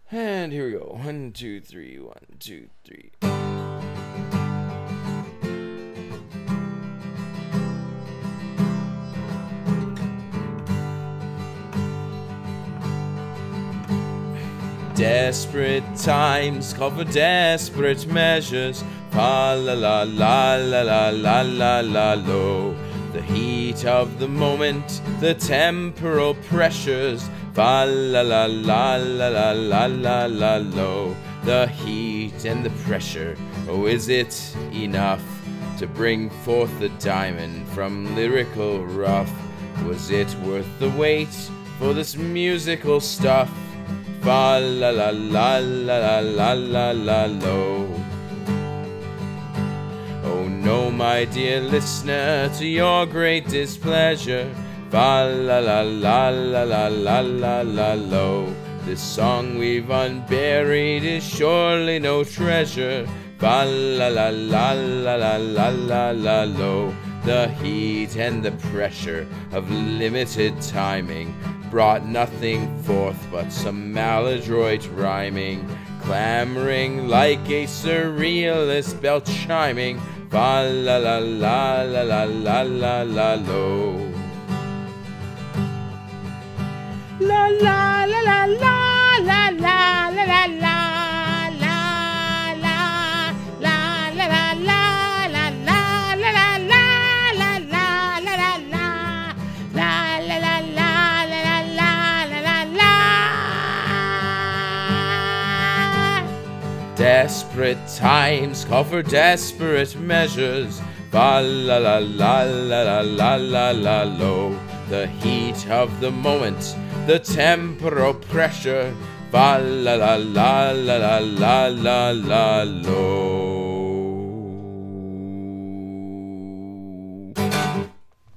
And here we go. 1, 2, 3, 1, 2, 3. Desperate times call for desperate measures. Fa la la la la la la la la lo. The heat of the moment, the temporal pressures. Fa la la la la la la la la lo. The heat and the pressure, oh, is it enough to bring forth the diamond from lyrical rough? Was it worth the wait for this musical stuff? Fa la la la la la la la lo. Oh no, my dear listener, to your great displeasure. Fa la la la la la la la la lo. This song we've unburied is surely no treasure. Fa la la la la la la la la lo. The heat and the pressure of limited timing brought nothing forth but some maladroit rhyming, clamoring like a surrealist bell chiming. Fa la la la la la la la la lo. La la la la la la la la la la la la la Desperate times call for desperate measures. Fa la la la la la la la la lo. The heat of the moment, the temporal pressure. Fa la la la la la la la la lo.